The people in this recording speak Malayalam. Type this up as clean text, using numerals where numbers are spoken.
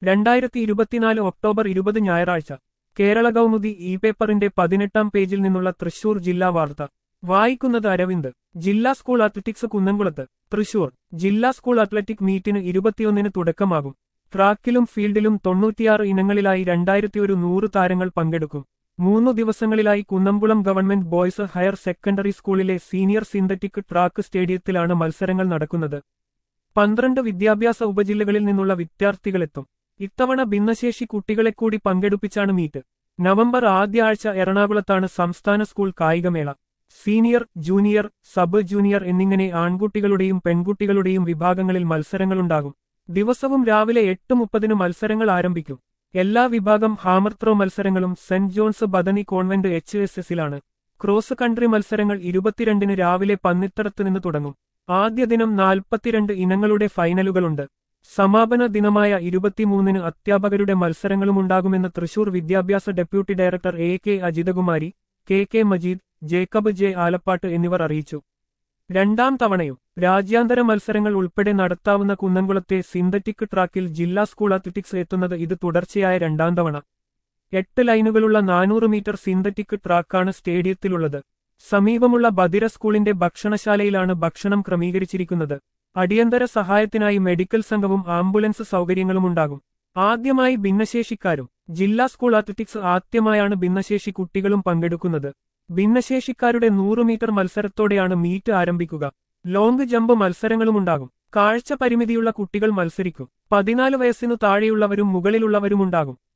2024 ഒക്ടോബർ 20 ഞായറാഴ്ച കേരള കൗമുദി ഇ പേപ്പറിന്റെ 18-ാം പേജിൽ നിന്നുള്ള തൃശൂർ ജില്ലാ വാർത്ത വായിക്കുന്നത് അരവിന്ദ്. ജില്ലാ സ്കൂൾ അത്ലറ്റിക്സ് കുന്നംകുളത്ത്. തൃശൂർ ജില്ലാ സ്കൂൾ അത്ലറ്റിക് മീറ്റിന് 21-ന് തുടക്കമാകും. ട്രാക്കിലും ഫീൽഡിലും 96 ഇനങ്ങളിലായി 2100 താരങ്ങൾ പങ്കെടുക്കും. 3 ദിവസങ്ങളിലായി Kunnamkulam government boys higher secondary സ്കൂളിലെ സീനിയർ സിന്തറ്റിക് ട്രാക്ക് സ്റ്റേഡിയത്തിലാണ് മത്സരങ്ങൾ നടക്കുന്നത്. 12 വിദ്യാഭ്യാസ ഉപജില്ലകളിൽ നിന്നുള്ള വിദ്യാർത്ഥികളെത്തും. ഇത്തവണ ഭിന്നശേഷി കുട്ടികളെക്കൂടി പങ്കെടുപ്പിച്ചാണ് മീറ്റ്. നവംബർ ആദ്യ ആഴ്ച എറണാകുളത്താണ് സംസ്ഥാന സ്കൂൾ കായികമേള. സീനിയർ, ജൂനിയർ, സബ് ജൂനിയർ എന്നിങ്ങനെ ആൺകുട്ടികളുടെയും പെൺകുട്ടികളുടെയും വിഭാഗങ്ങളിൽ മത്സരങ്ങളുണ്ടാകും. ദിവസവും രാവിലെ 8:30 മത്സരങ്ങൾ ആരംഭിക്കും. എല്ലാ വിഭാഗം ഹാമർ ത്രോ മത്സരങ്ങളും സെന്റ് ജോൺസ് ബദനി കോൺവെന്റ് HSSലാണ്. ക്രോസ് കൺട്രി മത്സരങ്ങൾ 22-ന് രാവിലെ പന്നിത്തടത്ത് നിന്ന് തുടങ്ങും. ആദ്യ ദിനം 42 ഇനങ്ങളുടെ ഫൈനലുകളുണ്ട്. സമാപന ദിനമായ 23-ന് അധ്യാപകരുടെ മത്സരങ്ങളുമുണ്ടാകുമെന്ന് തൃശൂർ വിദ്യാഭ്യാസ deputy director AK Ajithakumari, KK Majeed, Jacob J Alappatt എന്നിവർ അറിയിച്ചു. രണ്ടാം തവണയും രാജ്യാന്തര മത്സരങ്ങൾ ഉൾപ്പെടെ നടത്താവുന്ന കുന്നംകുളത്തെ സിന്തറ്റിക് ട്രാക്കിൽ ജില്ലാ സ്കൂൾ അത്ലറ്റിക്സ് എത്തുന്നത് ഇത് തുടർച്ചയായ രണ്ടാം തവണ. 8 ലൈനുകളുള്ള 400 മീറ്റർ സിന്തറ്റിക് ട്രാക്കാണ് സ്റ്റേഡിയത്തിലുള്ളത്. സമീപമുള്ള ബദിര സ്കൂളിന്റെ ഭക്ഷണശാലയിലാണ് ഭക്ഷണം ക്രമീകരിച്ചിരിക്കുന്നത്. അടിയന്തര സഹായത്തിനായി മെഡിക്കൽ സംഘവും ആംബുലൻസ് സൗകര്യങ്ങളുമുണ്ടാകും. ആദ്യമായി ഭിന്നശേഷിക്കാരും. ജില്ലാ സ്കൂൾ അത്ലറ്റിക്സ് ആദ്യമായാണ് ഭിന്നശേഷി കുട്ടികളും പങ്കെടുക്കുന്നത്. ഭിന്നശേഷിക്കാരുടെ 100 മീറ്റർ മത്സരത്തോടെയാണ് മീറ്റ് ആരംഭിക്കുക. ലോങ് ജമ്പ് മത്സരങ്ങളുമുണ്ടാകും. കാഴ്ച പരിമിതിയുള്ള കുട്ടികൾ മത്സരിക്കും. 14 വയസ്സിനു താഴെയുള്ളവരും മുകളിലുള്ളവരുമുണ്ടാകും.